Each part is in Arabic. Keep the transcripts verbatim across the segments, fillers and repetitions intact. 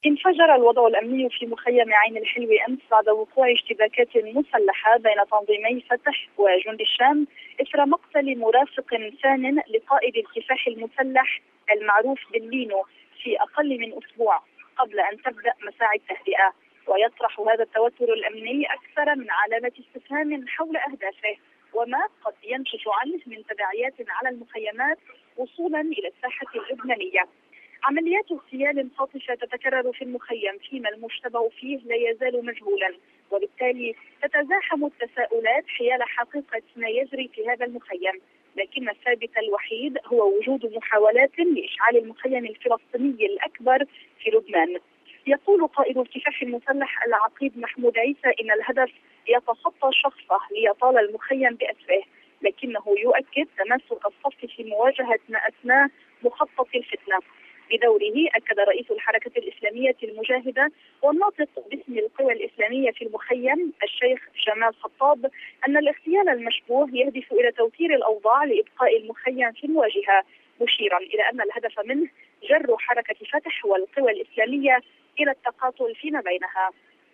انفجر الوضع الأمني في مخيم عين الحلو أمس بعد وقوع اشتباكات مسلحة بين تنظيمي فتح وجند الشام إثر مقتل مرافق ثان لقائد الكفاح المسلح المعروف باللينو في أقل من أسبوع قبل أن تبدأ مساعي التهدئة. ويطرح هذا التوتر الأمني أكثر من علامة استفهام حول أهدافه وما قد ينتج عنه من تداعيات على المخيمات وصولا إلى الساحة اللبنانية. عمليات اغتيال خاطفة تتكرر في المخيم فيما المشتبه فيه لا يزال مجهولا، وبالتالي تتزاحم التساؤلات حيال حقيقة ما يجري في هذا المخيم. لكن الثابت الوحيد هو وجود محاولات لإشعال المخيم الفلسطيني الأكبر في لبنان. يقول قائد الكفاح المسلح العقيد محمود عيسى إن الهدف يتخطى شخصه ليطال المخيم بأسره، لكنه يؤكد تماسك الصف في مواجهة ما أسماه مخطط الفتنة. بدوره أكد رئيس الحركة الإسلامية المجاهدة والناطق باسم القوى الإسلامية في المخيم الشيخ جمال خطاب أن الاغتيال المشبوه يهدف إلى توتير الأوضاع لإبقاء المخيم في المواجهة، مشيرا إلى أن الهدف منه جر حركة فتح والقوى الإسلامية إلى التقاتل فيما بينها.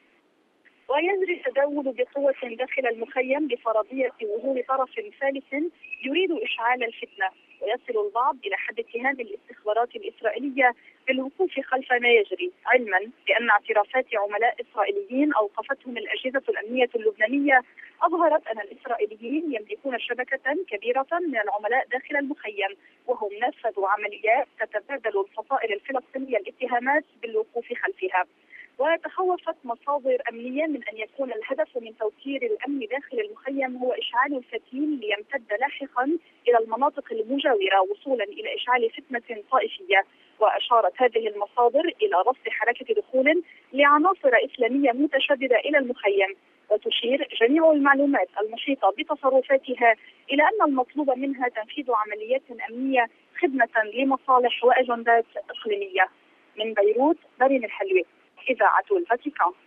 ويجري التداول بقوة داخل المخيم بفرضية وجود طرف ثالث يريد إشعال الفتنة، ويصل البعض إلى حد اتهام الاستخبارات الإسرائيلية بالوقوف خلف ما يجري، علما بأن اعترافات عملاء إسرائيليين أوقفتهم الأجهزة الأمنية اللبنانية أظهرت أن الإسرائيليين يملكون شبكة كبيرة من العملاء داخل المخيم، وهم نفذوا عمليات تتبادل الفصائل الفلسطينية الاتهامات بالوقوف خلفها. وتخوفت مصادر أمنية من أن يكون الهدف من توتير الأمن داخل المخيم هو إشعال الفتيل ليمتد لاحقا إلى المناطق المجاورة وصولا إلى إشعال فتنة طائفية. وأشارت هذه المصادر إلى رصد حركة دخول لعناصر إسلامية متشددة إلى المخيم، وتشير جميع المعلومات المحيطة بتصرفاتها إلى أن المطلوب منها تنفيذ عمليات أمنية خدمة لمصالح وأجندات إقليمية. من بيروت، برين الحلوي، إذاعة الفاتيكان.